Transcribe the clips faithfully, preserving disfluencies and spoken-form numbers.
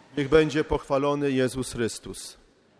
Niech będzie pochwalony Jezus Chrystus.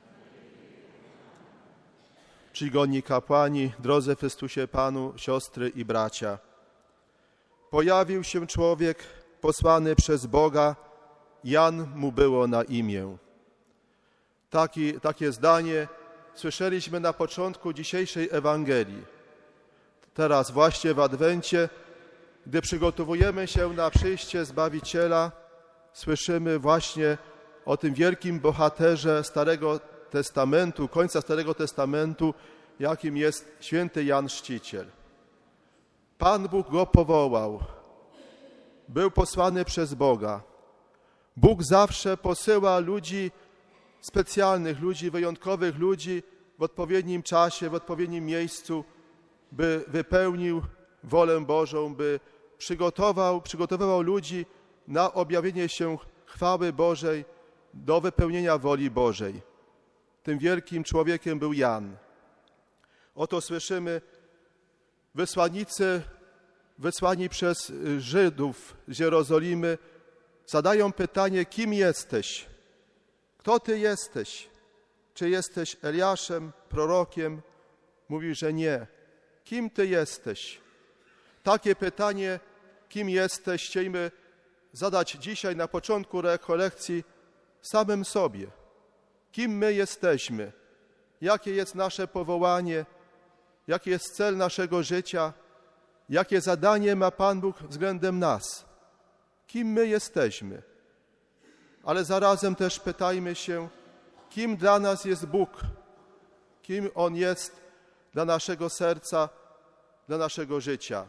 Czcigodni kapłani, drodzy w Chrystusie Panu, siostry i bracia. Pojawił się człowiek posłany przez Boga, Jan mu było na imię. Taki, takie zdanie słyszeliśmy na początku dzisiejszej Ewangelii. Teraz właśnie w Adwencie, gdy przygotowujemy się na przyjście Zbawiciela, słyszymy właśnie o tym wielkim bohaterze Starego Testamentu, końca Starego Testamentu, jakim jest święty Jan Chrzciciel. Pan Bóg go powołał. Był posłany przez Boga. Bóg zawsze posyła ludzi specjalnych, ludzi wyjątkowych, ludzi w odpowiednim czasie, w odpowiednim miejscu, by wypełnił wolę Bożą, by przygotował, przygotowywał ludzi na objawienie się chwały Bożej, do wypełnienia woli Bożej. Tym wielkim człowiekiem był Jan. Oto słyszymy, wysłannicy, wysłani przez Żydów z Jerozolimy, zadają pytanie, kim jesteś? Kto ty jesteś? Czy jesteś Eliaszem, prorokiem? Mówi, że nie. Kim ty jesteś? Takie pytanie, kim jesteś, chcielibyśmy zadać dzisiaj na początku rekolekcji samym sobie. Kim my jesteśmy? Jakie jest nasze powołanie? Jaki jest cel naszego życia? Jakie zadanie ma Pan Bóg względem nas? Kim my jesteśmy? Ale zarazem też pytajmy się, kim dla nas jest Bóg? Kim On jest dla naszego serca, dla naszego życia?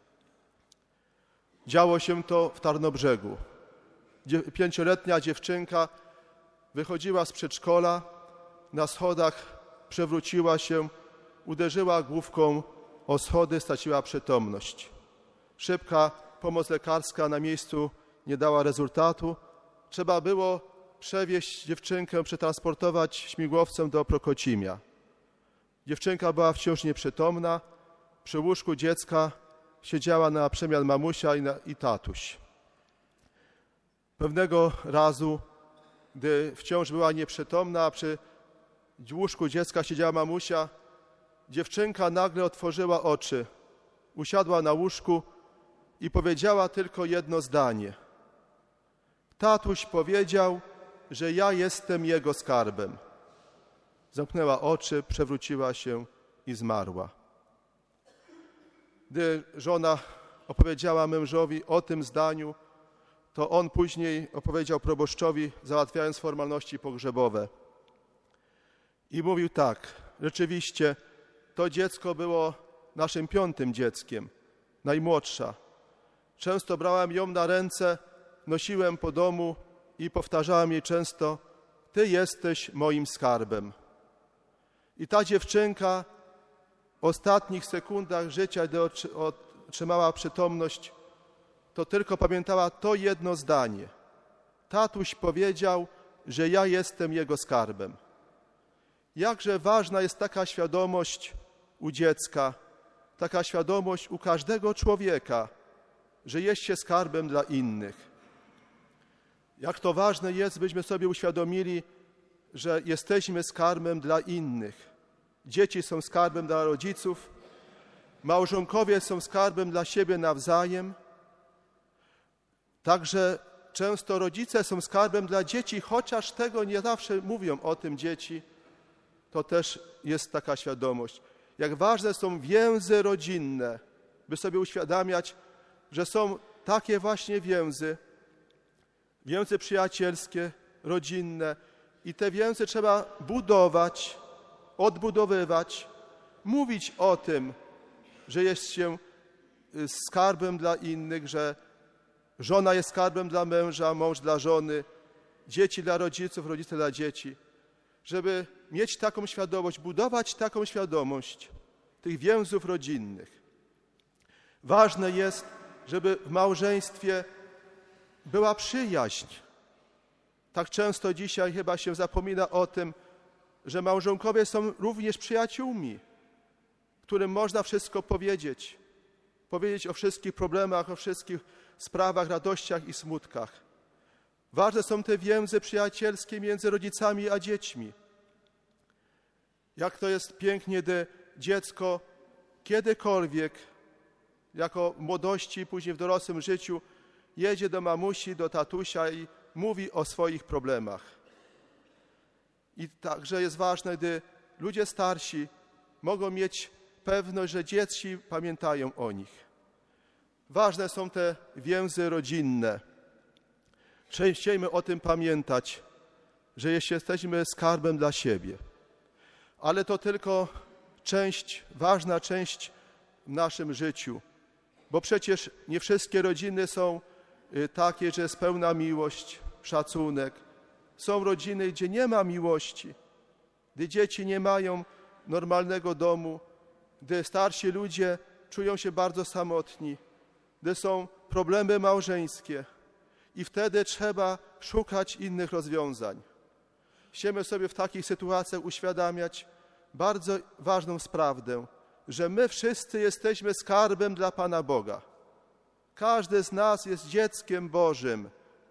Działo się to w Tarnobrzegu. Pięcioletnia dziewczynka wychodziła z przedszkola, na schodach przewróciła się, uderzyła główką o schody, straciła przytomność. Szybka pomoc lekarska na miejscu nie dała rezultatu. Trzeba było przewieźć dziewczynkę, przetransportować śmigłowcem do Prokocimia. Dziewczynka była wciąż nieprzytomna. Przy łóżku dziecka siedziała na przemian mamusia i, na, i tatuś. Pewnego razu, gdy wciąż była nieprzytomna, a przy łóżku dziecka siedziała mamusia, dziewczynka nagle otworzyła oczy, usiadła na łóżku i powiedziała tylko jedno zdanie. Tatuś powiedział, że ja jestem jego skarbem. Zamknęła oczy, przewróciła się i zmarła. Gdy żona opowiedziała mężowi o tym zdaniu, to on później opowiedział proboszczowi, załatwiając formalności pogrzebowe. I mówił tak, rzeczywiście to dziecko było naszym piątym dzieckiem, najmłodsza. Często brałem ją na ręce, nosiłem po domu i powtarzałem jej często, ty jesteś moim skarbem. I ta dziewczynka w ostatnich sekundach życia, gdy otrzymała przytomność, to tylko pamiętała to jedno zdanie. Tatuś powiedział, że ja jestem jego skarbem. Jakże ważna jest taka świadomość u dziecka, taka świadomość u każdego człowieka, że jest się skarbem dla innych. Jak to ważne jest, byśmy sobie uświadomili, że jesteśmy skarbem dla innych. Dzieci są skarbem dla rodziców, małżonkowie są skarbem dla siebie nawzajem. Także często rodzice są skarbem dla dzieci, chociaż tego nie zawsze mówią o tym dzieci, to też jest taka świadomość. Jak ważne są więzy rodzinne, by sobie uświadamiać, że są takie właśnie więzy, więzy przyjacielskie, rodzinne i te więzy trzeba budować, odbudowywać, mówić o tym, że jest się skarbem dla innych, że żona jest skarbem dla męża, mąż dla żony, dzieci dla rodziców, rodzice dla dzieci. Żeby mieć taką świadomość, budować taką świadomość tych więzów rodzinnych. Ważne jest, żeby w małżeństwie była przyjaźń. Tak często dzisiaj chyba się zapomina o tym, że małżonkowie są również przyjaciółmi, którym można wszystko powiedzieć. Powiedzieć o wszystkich problemach, o wszystkich sprawach, radościach i smutkach. Ważne są te więzy przyjacielskie między rodzicami a dziećmi. Jak to jest pięknie, gdy dziecko kiedykolwiek, jako w młodości, później w dorosłym życiu, jedzie do mamusi, do tatusia i mówi o swoich problemach. I także jest ważne, gdy ludzie starsi mogą mieć pewność, że dzieci pamiętają o nich. Ważne są te więzy rodzinne. Chciejmy o tym pamiętać, że jeśli jesteśmy skarbem dla siebie, ale to tylko część, ważna część w naszym życiu, bo przecież nie wszystkie rodziny są takie, że jest pełna miłość, szacunek. Są rodziny, gdzie nie ma miłości, gdy dzieci nie mają normalnego domu, gdy starsi ludzie czują się bardzo samotni, gdy są problemy małżeńskie i wtedy trzeba szukać innych rozwiązań. Chcemy sobie w takich sytuacjach uświadamiać bardzo ważną sprawę, że my wszyscy jesteśmy skarbem dla Pana Boga. Każdy z nas jest dzieckiem Bożym.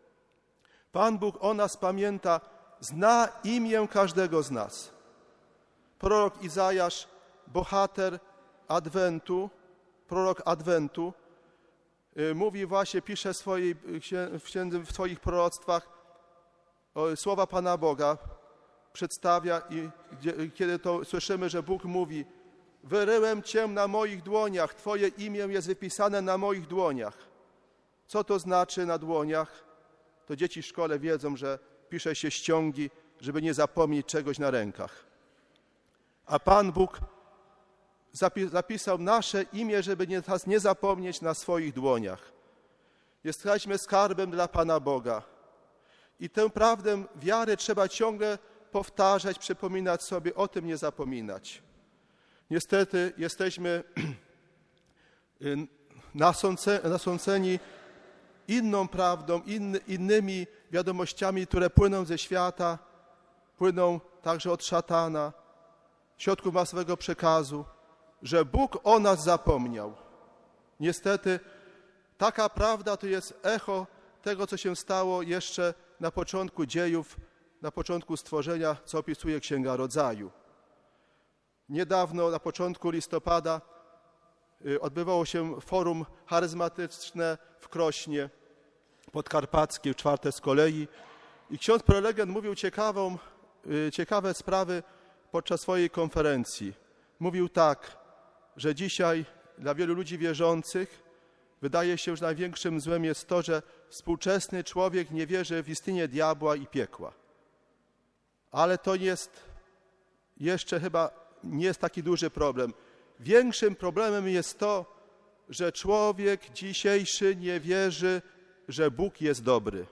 Pan Bóg o nas pamięta, zna imię każdego z nas. Prorok Izajasz, bohater Adwentu, prorok Adwentu, mówi właśnie, pisze w, swojej, w swoich proroctwach słowa Pana Boga, przedstawia i kiedy to słyszymy, że Bóg mówi: wyryłem Cię na moich dłoniach, Twoje imię jest wypisane na moich dłoniach. Co to znaczy na dłoniach? To dzieci w szkole wiedzą, że pisze się ściągi, żeby nie zapomnieć czegoś na rękach. A Pan Bóg zapisał nasze imię, żeby nas nie zapomnieć na swoich dłoniach. Jesteśmy skarbem dla Pana Boga. I tę prawdę wiary trzeba ciągle powtarzać, przypominać sobie, o tym nie zapominać. Niestety jesteśmy nasąceni inną prawdą, inny, innymi wiadomościami, które płyną ze świata, płyną także od szatana, środków masowego przekazu, że Bóg o nas zapomniał. Niestety taka prawda to jest echo tego, co się stało jeszcze na początku dziejów, na początku stworzenia, co opisuje Księga Rodzaju. Niedawno, na początku listopada, odbywało się forum charyzmatyczne w Krośnie Podkarpackiej, czwarte z kolei. I ksiądz prelegent mówił ciekawą, ciekawe sprawy podczas swojej konferencji. Mówił tak, że dzisiaj dla wielu ludzi wierzących wydaje się, że największym złem jest to, że współczesny człowiek nie wierzy w istnienie diabła i piekła. Ale to jest jeszcze chyba nie jest taki duży problem. Większym problemem jest to, że człowiek dzisiejszy nie wierzy, że Bóg jest dobry.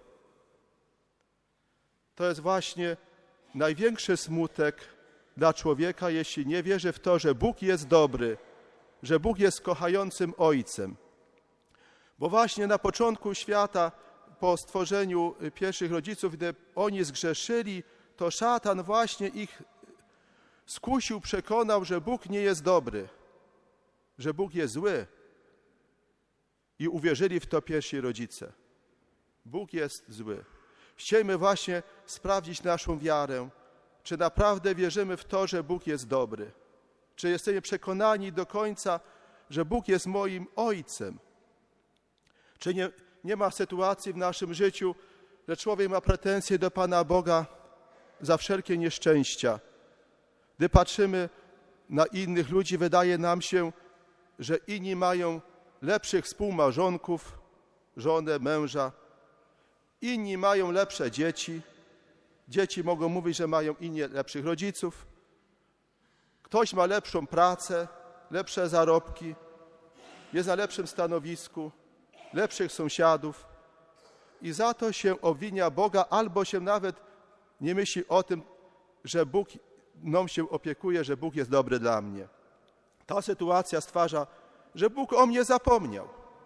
To jest właśnie największy smutek dla człowieka, jeśli nie wierzy w to, że Bóg jest dobry, że Bóg jest kochającym Ojcem. Bo właśnie na początku świata, po stworzeniu pierwszych rodziców, gdy oni zgrzeszyli, to szatan właśnie ich skusił, przekonał, że Bóg nie jest dobry, że Bóg jest zły. I uwierzyli w to pierwsi rodzice. Bóg jest zły. Chcielibyśmy właśnie sprawdzić naszą wiarę, czy naprawdę wierzymy w to, że Bóg jest dobry. Czy jesteśmy przekonani do końca, że Bóg jest moim Ojcem. Czy nie, nie ma sytuacji w naszym życiu, że człowiek ma pretensje do Pana Boga za wszelkie nieszczęścia. Gdy patrzymy na innych ludzi, wydaje nam się, że inni mają lepszych współmałżonków, żonę, męża. Inni mają lepsze dzieci. Dzieci mogą mówić, że mają inni lepszych rodziców. Ktoś ma lepszą pracę, lepsze zarobki, jest na lepszym stanowisku, lepszych sąsiadów. I za to się obwinia Boga, albo się nawet nie myśli o tym, że Bóg mną się opiekuje, że Bóg jest dobry dla mnie. Ta sytuacja stwarza, że Bóg o mnie zapomniał,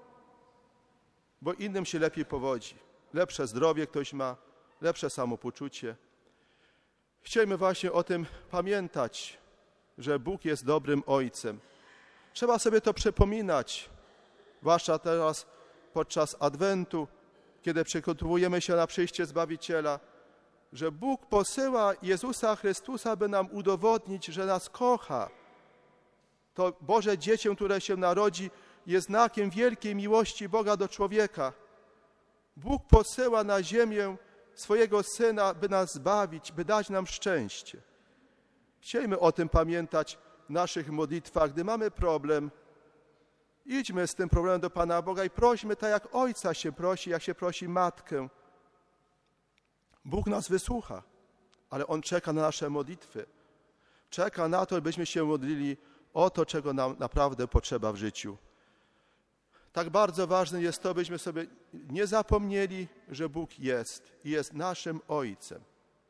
bo innym się lepiej powodzi. Lepsze zdrowie ktoś ma, lepsze samopoczucie. Chcielibyśmy właśnie o tym pamiętać, że Bóg jest dobrym Ojcem. Trzeba sobie to przypominać, zwłaszcza teraz podczas Adwentu, kiedy przygotowujemy się na przyjście Zbawiciela, że Bóg posyła Jezusa Chrystusa, by nam udowodnić, że nas kocha. To Boże dziecię, które się narodzi, jest znakiem wielkiej miłości Boga do człowieka. Bóg posyła na ziemię swojego Syna, by nas zbawić, by dać nam szczęście. Chciejmy o tym pamiętać w naszych modlitwach. Gdy mamy problem, idźmy z tym problemem do Pana Boga i prośmy tak, jak Ojca się prosi, jak się prosi Matkę. Bóg nas wysłucha, ale On czeka na nasze modlitwy. Czeka na to, byśmy się modlili o to, czego nam naprawdę potrzeba w życiu. Tak bardzo ważne jest to, byśmy sobie nie zapomnieli, że Bóg jest i jest naszym Ojcem.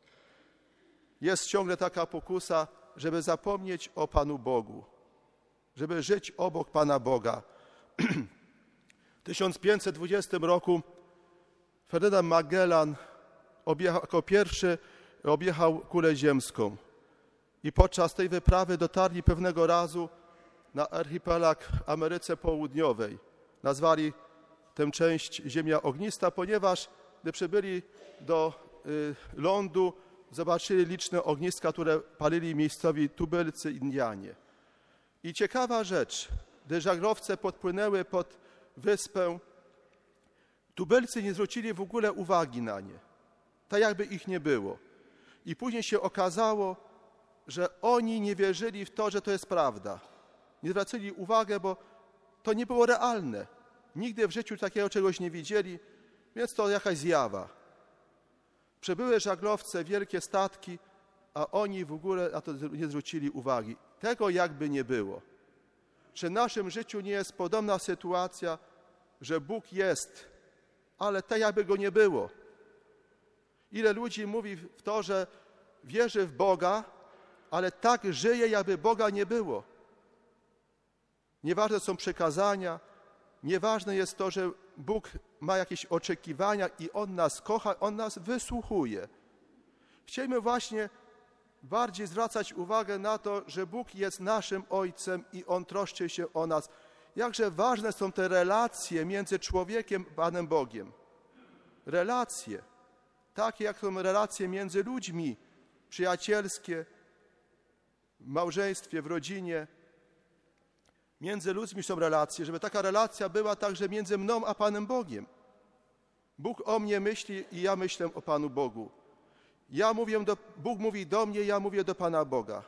Jest ciągle taka pokusa, żeby zapomnieć o Panu Bogu, żeby żyć obok Pana Boga. W tysiąc pięćset dwudziestym roku Ferdynand Magellan objechał, jako pierwszy objechał kulę ziemską i podczas tej wyprawy dotarli pewnego razu na archipelag w Ameryce Południowej. Nazwali tę część Ziemia Ognista, ponieważ gdy przybyli do y, lądu, zobaczyli liczne ogniska, które palili miejscowi tubylcy Indianie. I ciekawa rzecz, gdy żaglowce podpłynęły pod wyspę, tubylcy nie zwrócili w ogóle uwagi na nie, tak jakby ich nie było. I później się okazało, że oni nie wierzyli w to, że to jest prawda. Nie zwracali uwagi, bo to nie było realne. Nigdy w życiu takiego czegoś nie widzieli, więc to jakaś zjawa. Przybyły żaglowce, wielkie statki, a oni w ogóle na to nie zwrócili uwagi. Tego jakby nie było. Czy w naszym życiu nie jest podobna sytuacja, że Bóg jest, ale tak jakby Go nie było? Ile ludzi mówi w to, że wierzy w Boga, ale tak żyje, jakby Boga nie było. Nieważne są przekazania, nieważne jest to, że Bóg ma jakieś oczekiwania i On nas kocha, On nas wysłuchuje. Chcielibyśmy właśnie bardziej zwracać uwagę na to, że Bóg jest naszym Ojcem i On troszczy się o nas. Jakże ważne są te relacje między człowiekiem a Panem Bogiem. Relacje, takie jak są relacje między ludźmi, przyjacielskie, w małżeństwie, w rodzinie. Między ludźmi są relacje, żeby taka relacja była także między mną a Panem Bogiem. Bóg o mnie myśli i ja myślę o Panu Bogu. Ja mówię do, Bóg mówi do mnie, ja mówię do Pana Boga.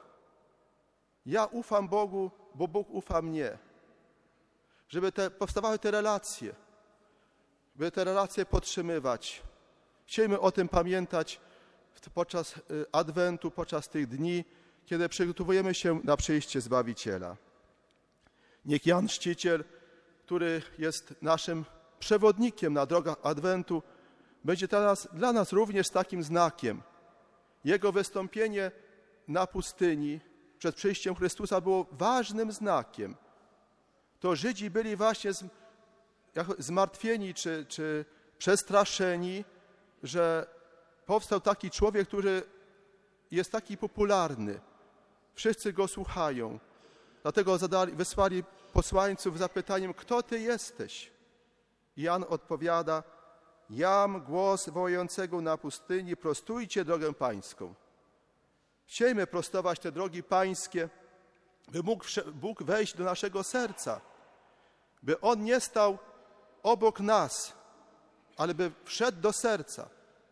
Ja ufam Bogu, bo Bóg ufa mnie. Żeby te, powstawały te relacje, by te relacje podtrzymywać. Chcielibyśmy o tym pamiętać podczas Adwentu, podczas tych dni, kiedy przygotowujemy się na przyjście Zbawiciela. Niech Jan Chrzciciel, który jest naszym przewodnikiem na drogach Adwentu, będzie dla nas, dla nas również takim znakiem. Jego wystąpienie na pustyni przed przyjściem Chrystusa było ważnym znakiem. To Żydzi byli właśnie zmartwieni czy, czy przestraszeni, że powstał taki człowiek, który jest taki popularny. Wszyscy go słuchają. Dlatego zadali, wysłali posłańców z zapytaniem, kto Ty jesteś? Jan odpowiada, jam głos wołającego na pustyni, prostujcie drogę pańską. Chciejmy prostować te drogi pańskie, by mógł Bóg wejść do naszego serca, by On nie stał obok nas, ale by wszedł do serca.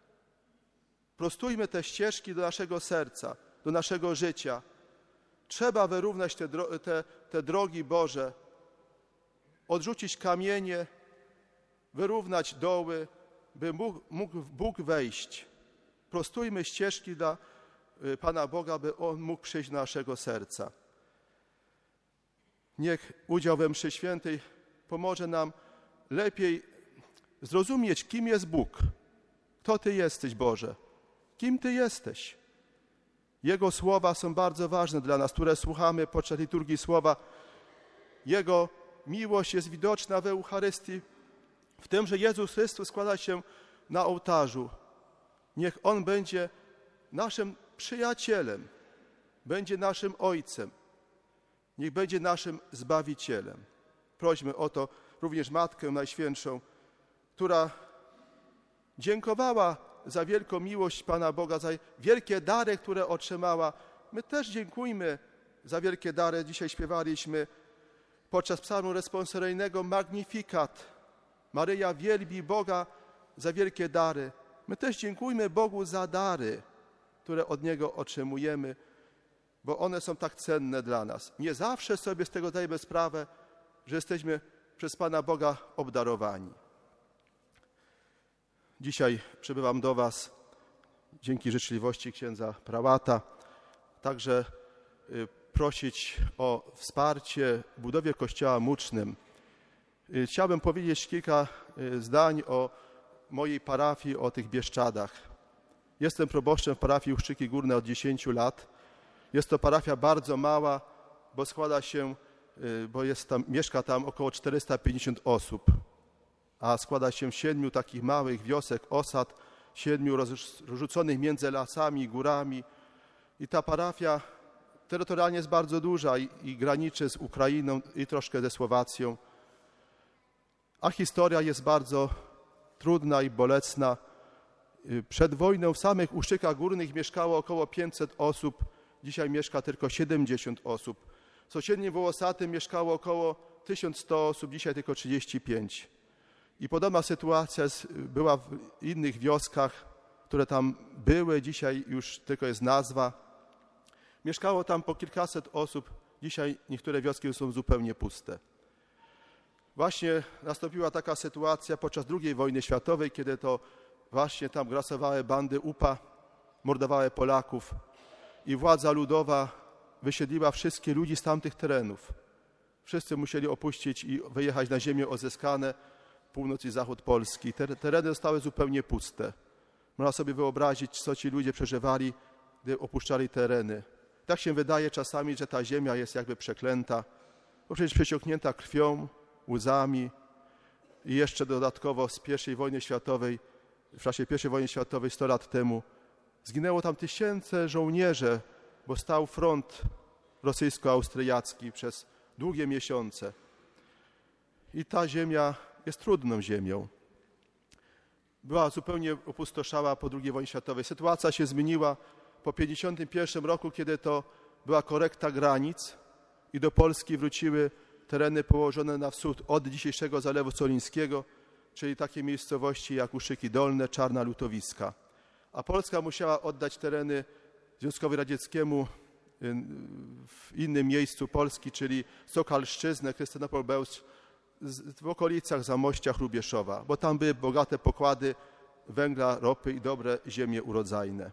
Prostujmy te ścieżki do naszego serca, do naszego życia. Trzeba wyrównać te, te, te drogi Boże, odrzucić kamienie, wyrównać doły, by mógł, mógł Bóg wejść. Prostujmy ścieżki dla Pana Boga, by On mógł przyjść do naszego serca. Niech udział we mszy świętej pomoże nam lepiej zrozumieć, kim jest Bóg. Kto Ty jesteś, Boże? Kim Ty jesteś? Jego słowa są bardzo ważne dla nas, które słuchamy podczas liturgii słowa. Jego miłość jest widoczna w Eucharystii, w tym, że Jezus Chrystus składa się na ołtarzu. Niech On będzie naszym przyjacielem, będzie naszym Ojcem, niech będzie naszym Zbawicielem. Prośmy o to również Matkę Najświętszą, która dziękowała za wielką miłość Pana Boga, za wielkie dary, które otrzymała. My też dziękujmy za wielkie dary. Dzisiaj śpiewaliśmy podczas psalmu responsoryjnego Magnificat. Maryja wielbi Boga za wielkie dary. My też dziękujmy Bogu za dary, które od Niego otrzymujemy, bo one są tak cenne dla nas. Nie zawsze sobie z tego zdajemy sprawę, że jesteśmy przez Pana Boga obdarowani. Dzisiaj przybywam do Was dzięki życzliwości księdza prałata, także prosić o wsparcie w budowie kościoła Mucznym. Chciałbym powiedzieć kilka zdań o mojej parafii, o tych Bieszczadach. Jestem proboszczem w parafii Ustrzyki Górne od dziesięciu lat. Jest to parafia bardzo mała, bo składa się, bo jest tam, mieszka tam około czterysta pięćdziesiąt osób, a składa się z siedmiu takich małych wiosek, osad, siedmiu rozrzuconych między lasami, górami. I ta parafia terytorialnie jest bardzo duża i, i graniczy z Ukrainą i troszkę ze Słowacją. A historia jest bardzo trudna i bolesna. Przed wojną w samych Uszczykach Górnych mieszkało około pięćset osób, dzisiaj mieszka tylko siedemdziesiąt osób. W sąsiednim Wołosatym mieszkało około tysiąc sto osób, dzisiaj tylko trzydzieści pięć. I podobna sytuacja była w innych wioskach, które tam były, dzisiaj już tylko jest nazwa. Mieszkało tam po kilkaset osób, dzisiaj niektóre wioski są zupełnie puste. Właśnie nastąpiła taka sytuacja podczas drugiej wojny światowej, kiedy to właśnie tam grasowały bandy U P A, mordowały Polaków i władza ludowa wysiedliła wszystkich ludzi z tamtych terenów. Wszyscy musieli opuścić i wyjechać na ziemię odzyskane, północ i zachód Polski. Te tereny zostały zupełnie puste. Można sobie wyobrazić, co ci ludzie przeżywali, gdy opuszczali tereny. Tak się wydaje czasami, że ta ziemia jest jakby przeklęta, bo przecież przesiąknięta krwią, łzami i jeszcze dodatkowo z pierwszej wojny światowej, w czasie pierwszej wojny światowej sto lat temu zginęło tam tysiące żołnierzy, bo stał front rosyjsko-austriacki przez długie miesiące. I ta ziemia jest trudną ziemią. Była zupełnie opustoszała po drugiej wojnie światowej. Sytuacja się zmieniła po pięćdziesiątym pierwszym roku, kiedy to była korekta granic i do Polski wróciły tereny położone na wschód od dzisiejszego Zalewu Solińskiego, czyli takie miejscowości jak Ustrzyki Dolne, Czarna, Lutowiska. A Polska musiała oddać tereny Związkowi Radzieckiemu w innym miejscu Polski, czyli Sokalszczyznę, Krystynopol Bełcz, w okolicach Zamościa, Hrubieszowa, bo tam były bogate pokłady węgla, ropy i dobre ziemie urodzajne.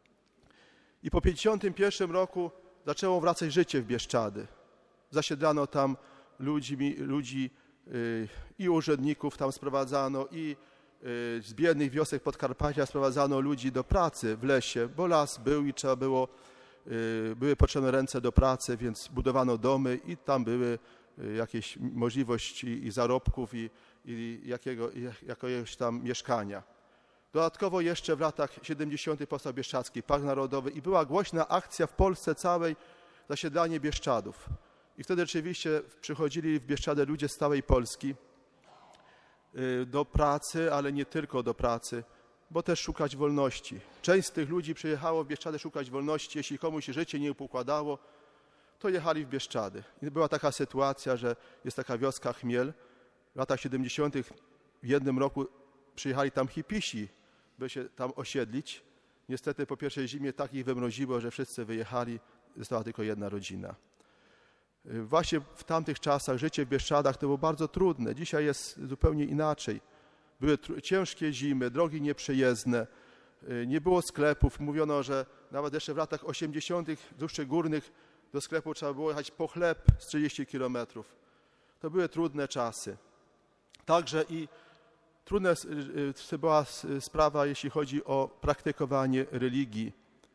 I po pięćdziesiątym pierwszym roku zaczęło wracać życie w Bieszczady. Zasiedlano tam ludzi, ludzi yy, i urzędników tam sprowadzano, i yy, z biednych wiosek Podkarpacia sprowadzano ludzi do pracy w lesie, bo las był i trzeba było, yy, były potrzebne ręce do pracy, więc budowano domy i tam były yy, jakieś możliwości i zarobków i, i jakiego, jakiegoś tam mieszkania. Dodatkowo jeszcze w latach siedemdziesiątych powstał Bieszczadzki Park Narodowy i była głośna akcja w Polsce całej, zasiedlanie Bieszczadów. I wtedy rzeczywiście przychodzili w Bieszczady ludzie z całej Polski do pracy, ale nie tylko do pracy, bo też szukać wolności. Część z tych ludzi przyjechało w Bieszczady szukać wolności. Jeśli komuś się życie nie układało, to jechali w Bieszczady. I była taka sytuacja, że jest taka wioska Chmiel. W latach siedemdziesiątych w jednym roku przyjechali tam hipisi, by się tam osiedlić. Niestety po pierwszej zimie tak ich wymroziło, że wszyscy wyjechali, została tylko jedna rodzina. Właśnie w tamtych czasach życie w Bieszczadach to było bardzo trudne. Dzisiaj jest zupełnie inaczej. Były ciężkie zimy, drogi nieprzejezdne, nie było sklepów. Mówiono, że nawet jeszcze w latach osiemdziesiątych w Ustrzyk Górnych do sklepu trzeba było jechać po chleb z trzydziestu kilometrów. To były trudne czasy. Także i trudna była sprawa, jeśli chodzi o praktykowanie religii.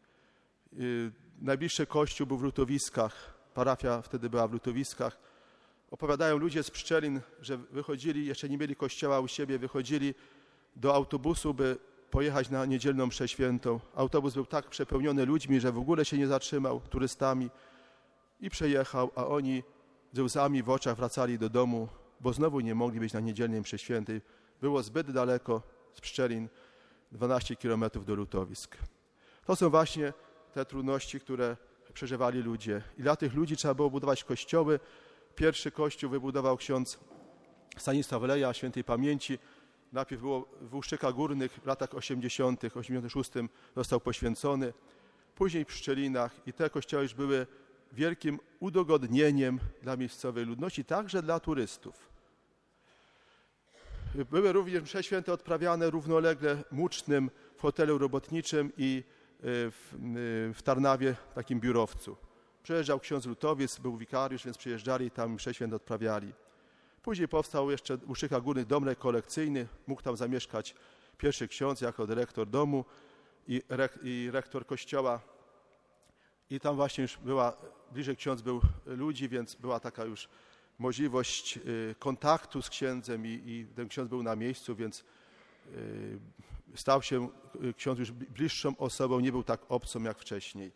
Najbliższy kościół był w Lutowiskach. Parafia wtedy była w Lutowiskach. Opowiadają ludzie z Pszczelin, że wychodzili, jeszcze nie mieli kościoła u siebie, wychodzili do autobusu, by pojechać na niedzielną mszę świętą. Autobus był tak przepełniony ludźmi, że w ogóle się nie zatrzymał, turystami, i przejechał, a oni ze łzami w oczach wracali do domu, bo znowu nie mogli być na niedzielnej mszy świętej. Było zbyt daleko z Pszczelin dwanaście kilometrów do lutowisk. To są właśnie te trudności, które przeżywali ludzie. I dla tych ludzi trzeba było budować kościoły. Pierwszy kościół wybudował ksiądz Stanisław Leja, świętej pamięci. Najpierw było w Łuszczykach Górnych w latach osiemdziesiątych. W osiemdziesiątym szóstym został poświęcony. Później w Pszczelinach i te kościoły już były wielkim udogodnieniem dla miejscowej ludności, także dla turystów. Były również msze święte odprawiane równolegle Mucznym, w hotelu robotniczym i w, w Tarnawie, takim biurowcu. Przyjeżdżał ksiądz Lutowiec, był wikariusz, więc przyjeżdżali i tam msze święte odprawiali. Później powstał jeszcze w Łuszczykach Górnych dom rekolekcyjny. Mógł tam zamieszkać pierwszy ksiądz jako dyrektor domu i, re, i rektor kościoła. I tam właśnie już była, bliżej ksiądz był ludzi, więc była taka już możliwość kontaktu z księdzem i, i ten ksiądz był na miejscu, więc stał się ksiądz już bliższą osobą, nie był tak obcą jak wcześniej.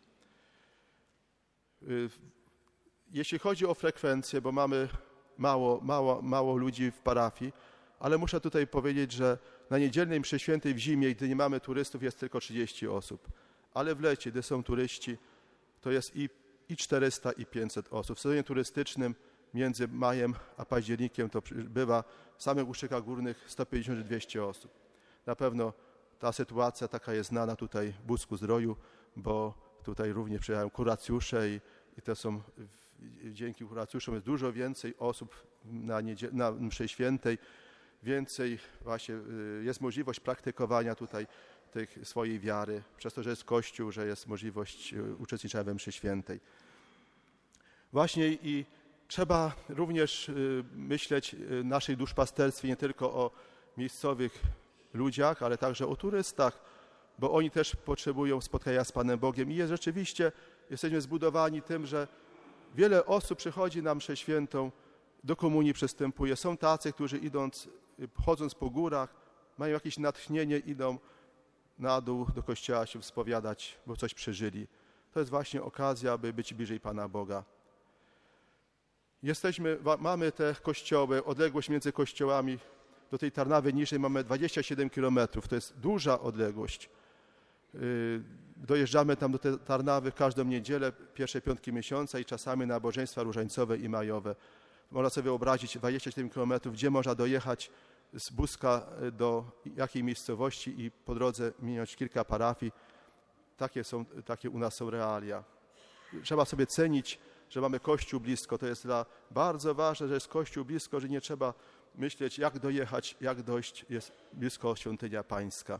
Jeśli chodzi o frekwencję, bo mamy mało, mało, mało ludzi w parafii, ale muszę tutaj powiedzieć, że na niedzielnej mszy świętej w zimie, gdy nie mamy turystów, jest tylko trzydzieści osób, ale w lecie, gdy są turyści, to jest i, i czterysta, i pięćset osób. W sezonie turystycznym między majem a październikiem to bywa w samych Łuszczykach Górnych sto pięćdziesiąt do dwieście osób. Na pewno ta sytuacja taka jest znana tutaj w Busku-Zdroju, bo tutaj również przyjeżdżają kuracjusze i, i to są, dzięki kuracjuszom jest dużo więcej osób na, niedziel, na mszy świętej, więcej właśnie jest możliwość praktykowania tutaj tych swojej wiary, przez to, że jest Kościół, że jest możliwość uczestniczenia we mszy świętej. Właśnie i trzeba również myśleć w naszej duszpasterstwie nie tylko o miejscowych ludziach, ale także o turystach, bo oni też potrzebują spotkania z Panem Bogiem. I jest rzeczywiście, jesteśmy zbudowani tym, że wiele osób przychodzi na mszę świętą, do komunii przystępuje. Są tacy, którzy idąc, chodząc po górach, mają jakieś natchnienie, idą na dół do kościoła się spowiadać, bo coś przeżyli. To jest właśnie okazja, aby być bliżej Pana Boga. Jesteśmy, mamy te kościoły, odległość między kościołami do tej Tarnawy niżej mamy dwadzieścia siedem kilometrów. To jest duża odległość. Dojeżdżamy tam do tej Tarnawy każdą niedzielę, pierwsze piątki miesiąca i czasami na nabożeństwa różańcowe i majowe. Można sobie wyobrazić dwadzieścia siedem kilometrów, gdzie można dojechać z Buska do jakiej miejscowości i po drodze minąć kilka parafii. Takie, są, takie u nas są realia. Trzeba sobie cenić, że mamy Kościół blisko. To jest dla bardzo ważne, że jest Kościół blisko, że nie trzeba myśleć, jak dojechać, jak dojść. Jest blisko świątynia Pańska.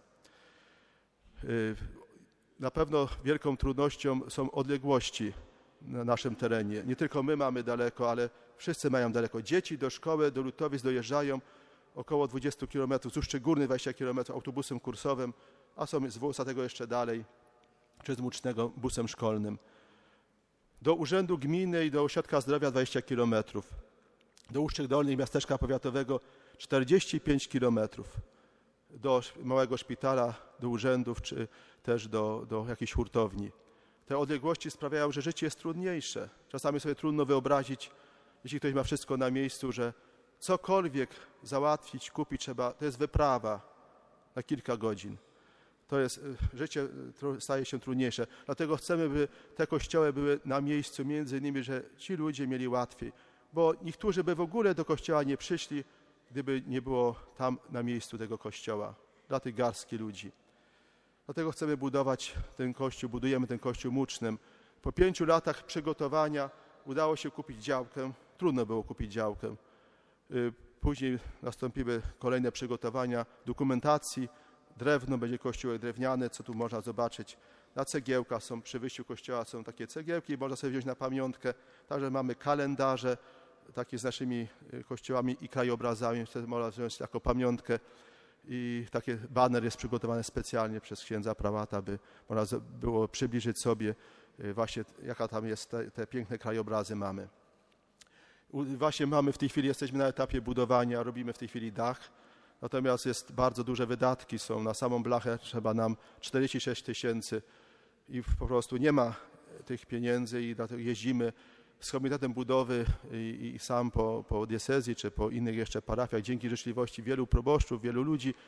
Na pewno wielką trudnością są odległości na naszym terenie. Nie tylko my mamy daleko, ale wszyscy mają daleko. Dzieci do szkoły, do Lutowic dojeżdżają około dwadzieścia kilometrów, z Łuszczyk Górnych dwadzieścia kilometrów autobusem kursowym, a są z Włosa tego jeszcze dalej, czy z Mucznego busem szkolnym. Do Urzędu Gminy i do Ośrodka Zdrowia dwadzieścia kilometrów. Do Łuszczyk Dolnych, miasteczka powiatowego czterdzieści pięć kilometrów. Do małego szpitala, do urzędów, czy też do, do jakiejś hurtowni. Te odległości sprawiają, że życie jest trudniejsze. Czasami sobie trudno wyobrazić, jeśli ktoś ma wszystko na miejscu, że cokolwiek załatwić, kupić trzeba, to jest wyprawa na kilka godzin. To jest, życie staje się trudniejsze. Dlatego chcemy, by te kościoły były na miejscu, między innymi, że ci ludzie mieli łatwiej. Bo niektórzy by w ogóle do kościoła nie przyszli, gdyby nie było tam na miejscu tego kościoła, dla tych garstki ludzi. Dlatego chcemy budować ten kościół, budujemy ten kościół Mucznym. Po pięciu latach przygotowania udało się kupić działkę. Trudno było kupić działkę. Później nastąpiły kolejne przygotowania dokumentacji. Drewno, będzie kościół drewniany, co tu można zobaczyć. Na cegiełkach są, przy wyjściu kościoła są takie cegiełki, można sobie wziąć na pamiątkę. Także mamy kalendarze takie z naszymi kościołami i krajobrazami, wtedy można wziąć jako pamiątkę. I taki baner jest przygotowany specjalnie przez księdza prałata, by można było przybliżyć sobie właśnie, jaka tam jest, te, te piękne krajobrazy mamy. Właśnie mamy w tej chwili, jesteśmy na etapie budowania, robimy w tej chwili dach, natomiast jest bardzo duże wydatki, są na samą blachę, trzeba nam czterdzieści sześć tysięcy i po prostu nie ma tych pieniędzy i dlatego jeździmy z Komitetem Budowy i, i sam po, po diecezji czy po innych jeszcze parafiach, dzięki życzliwości wielu proboszczów, wielu ludzi,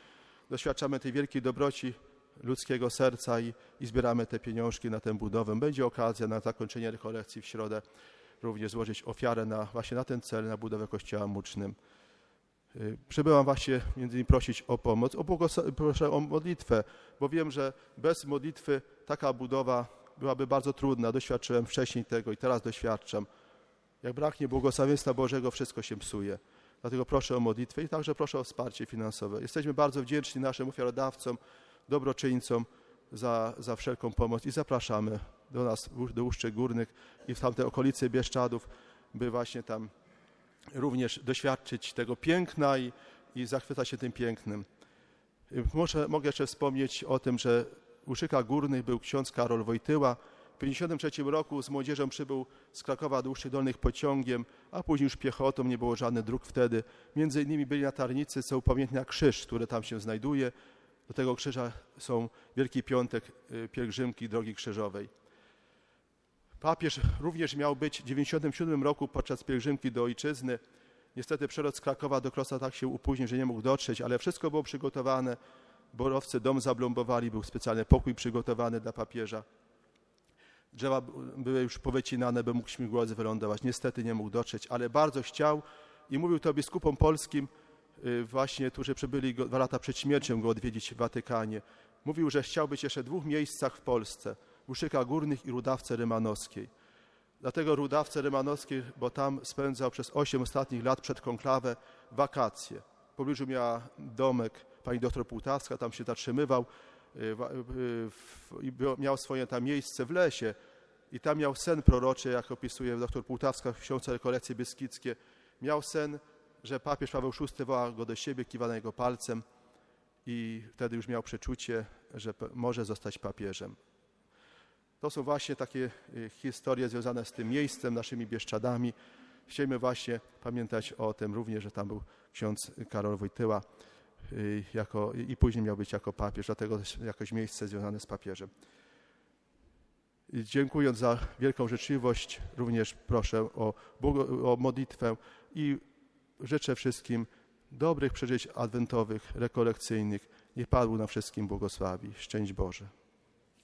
doświadczamy tej wielkiej dobroci ludzkiego serca i, i zbieramy te pieniążki na tę budowę. Będzie okazja na zakończenie rekolekcji w środę również złożyć ofiarę na, właśnie na ten cel, na budowę kościoła mucznym. Przybyłam właśnie między innymi prosić o pomoc, o błogos- proszę o modlitwę, bo wiem, że bez modlitwy taka budowa byłaby bardzo trudna. Doświadczyłem wcześniej tego i teraz doświadczam. Jak braknie błogosławieństwa Bożego, wszystko się psuje. Dlatego proszę o modlitwę i także proszę o wsparcie finansowe. Jesteśmy bardzo wdzięczni naszym ofiarodawcom, dobroczyńcom za, za wszelką pomoc i zapraszamy do nas, do Uszczy Górnych i w tamte okolice Bieszczadów, by właśnie tam również doświadczyć tego piękna i, i zachwycać się tym pięknym. Może, mogę jeszcze wspomnieć o tym, że w Uszczykach Górnych był ksiądz Karol Wojtyła. W tysiąc dziewięćset pięćdziesiątym trzecim roku z młodzieżą przybył z Krakowa do Uszczy Dolnych pociągiem, a później już piechotą, nie było żadnych dróg wtedy. Między innymi byli na Tarnicy, co upamiętnia krzyż, który tam się znajduje. Do tego krzyża są Wielki Piątek, pielgrzymki Drogi Krzyżowej. Papież również miał być w tysiąc dziewięćset dziewięćdziesiątym siódmym roku podczas pielgrzymki do Ojczyzny. Niestety przelot z Krakowa do Krosna tak się upóźnił, że nie mógł dotrzeć, ale wszystko było przygotowane. Borowcy dom zablombowali, był specjalny pokój przygotowany dla papieża. Drzewa były już powycinane, by mógł śmigłowiec wylądować. Niestety nie mógł dotrzeć, ale bardzo chciał i mówił to biskupom polskim, właśnie, którzy przybyli go, dwa lata przed śmiercią go odwiedzić w Watykanie. Mówił, że chciał być jeszcze w dwóch miejscach w Polsce, w Uszczykach Górnych i Rudawce Rymanowskiej. Dlatego Rudawce Rymanowskiej, bo tam spędzał przez osiem ostatnich lat przed konklawę wakacje. W pobliżu miała domek pani doktor Półtawska, tam się zatrzymywał i miał swoje tam miejsce w lesie. I tam miał sen proroczy, jak opisuje doktor Półtawska w książce Rekolekcje Beskidzkie. Miał sen, że papież Paweł szósty woła go do siebie, kiwa na jego palcem i wtedy już miał przeczucie, że może zostać papieżem. To są właśnie takie historie związane z tym miejscem, naszymi Bieszczadami. Chcielibyśmy właśnie pamiętać o tym również, że tam był ksiądz Karol Wojtyła jako, i później miał być jako papież, dlatego jakoś miejsce związane z papieżem. I dziękując za wielką życzliwość, również proszę o, o modlitwę i życzę wszystkim dobrych przeżyć adwentowych, rekolekcyjnych. Niech Pan na wszystkim błogosławi. Szczęść Boże.